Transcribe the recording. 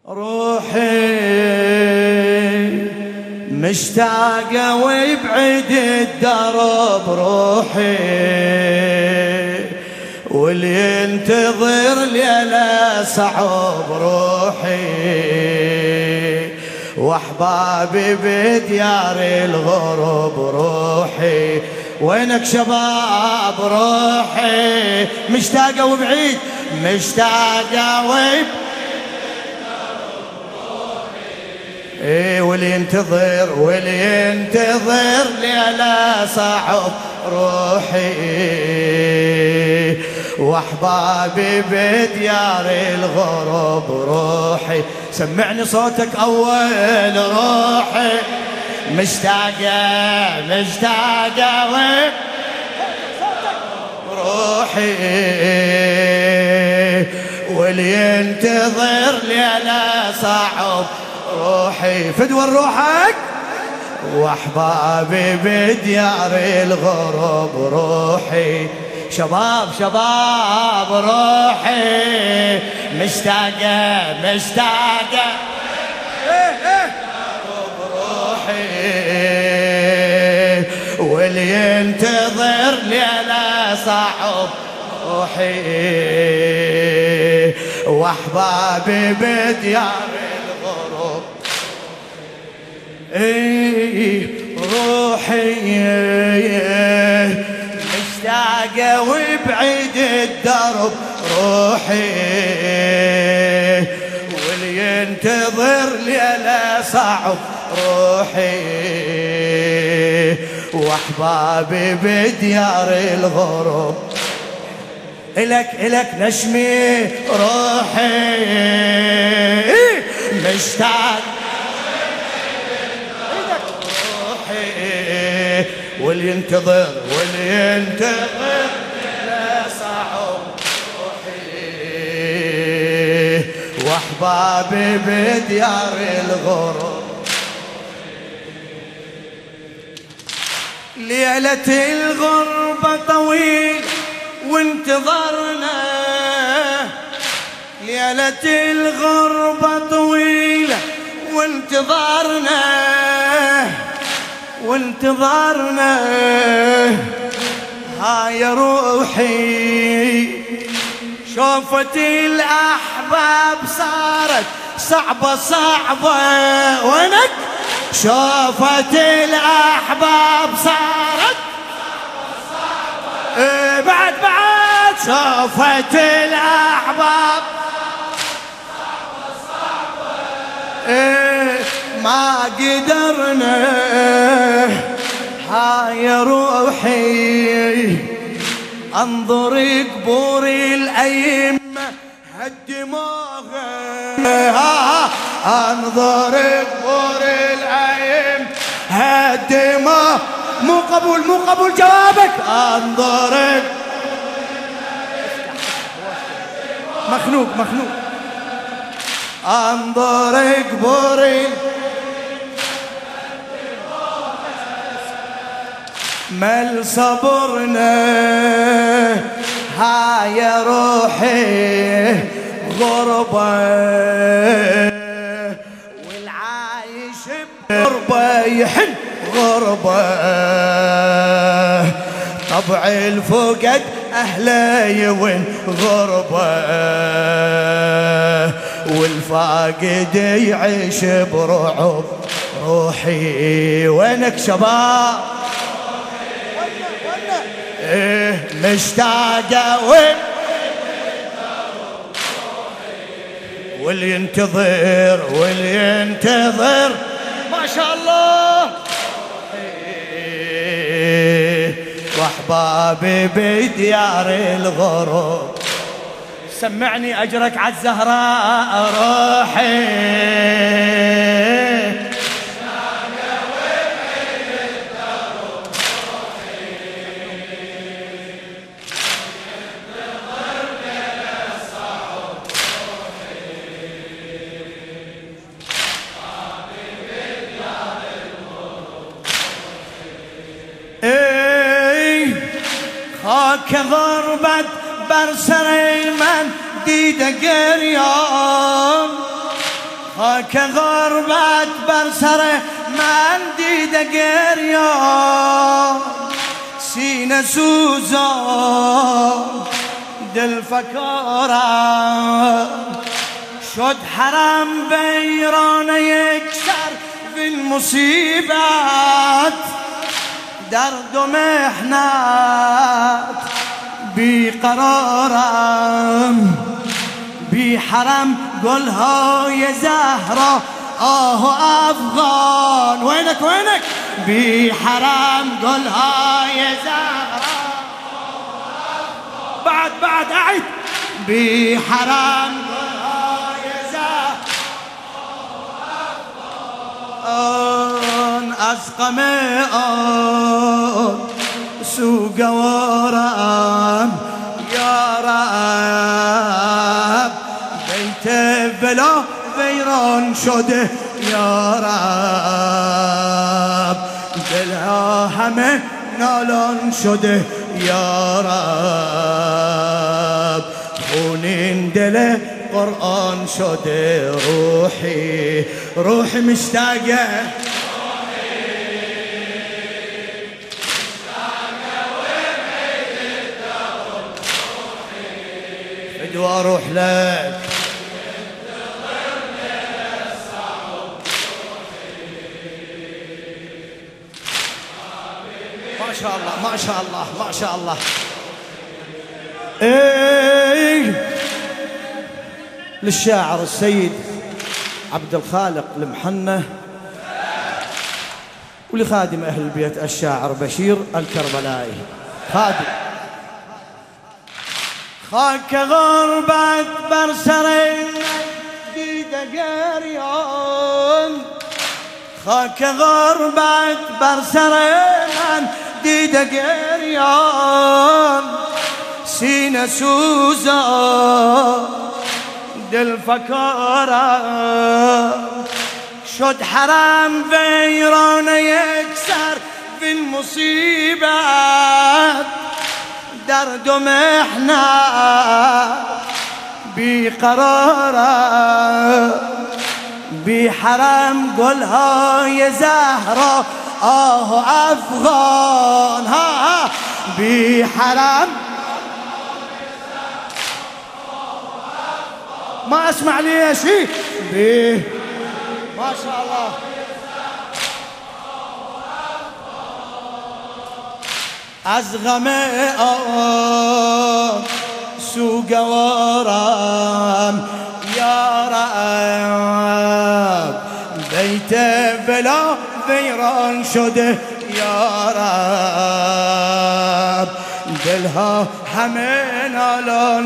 روحي مشتاقة ويبعد الدرب روحي، واللي ينتظر ليلة صعب روحي، واحبابي بديار الغرب روحي. وينك شباب روحي مشتاقة وبعيد، مشتاقة وبعيد واللي ينتظر ليلة صعب روحي، واحبابي بديار الغرب روحي. سمعني صوتك اول روحي مشتاقة روحي، واللي ينتظر ليلة صعب روحي. فدوى روحك واحبابي بديار الغرب روحي. شباب روحي مشتاقة روحي، واللي ينتظر ليلة صعب روحي، واحبابي بديار الغرب. روحي مشتاقة وبعيد الدرب روحي، واللي ينتظر ليلة صعب روحي، واحبابي بديار الغرب. إلك نشمي روحي مشتاق واللي ينتظر لا صعب روحي، واحبابي بديار الغرب. ليلة الغربة طويل وانتظرنا، ليلة الغربة طويلة وانتظارنا هاي روحي. شوفت الأحباب صارت صعبة وينك؟ شوفت الأحباب صارت صعبة بعد شوفت الأحباب ما قدرنا هاي روحي. انظر قبور الأئمة هالدماغ، انظر قبور الأئمة هالدماغ. مو قبول جوابك. انظر مخنوق انظر قبور مل صبرنا هاي روحي غربة، والعايش بغربة يحن غربة. طبع الفقد أهله يون غربة، والفاقد يعيش برعب روحي. وينك شباب مشتاقة واللي ينتظر ما شاء الله، واحبابي بديار الغرب. سمعني أجرك عالزهراء روحي خاك ضربت برسريمن ديده قريان خاک غربت بر سر من دیده گریان، سینه سوزان دل فکارم، شد حرم ویران یک سر فی مصیبت، درد و محنت بیقرارم، بی حرم گلهای زهرا آه و افغان. وینک وینک بی حرم گلهای زهرا بعد اعد بی حرم گلهای زهرا از غم آن سوگوارم یا رب، بیت بلا ویران شده یا رب، دلها همه نالان شده یا رب، خونین دل قرآن شده روحی مشتاقه فدوى اروح لك ما شاء الله ما شاء الله ما شاء الله. ايه للشاعر السيد عبد الخالق المحنة، ولخادم أهل البيت الشاعر بشير الكربلائي. خادم خاک غربت بر سر دیده گریان، خاک غربت بر سر من دیده گریان، سینه سوزان دل فکارم، شد حرم ویران یک سر فی المصیبت، درد و محنت بیقرارم، بی حرم گلهای زهرا آه و افغان، ها بی حرم ما اسمع ليش بيه ما شاء الله. از غم آن سوگوارم یا رب، بیت بلا ویران شده یا رب، دلها همه نالان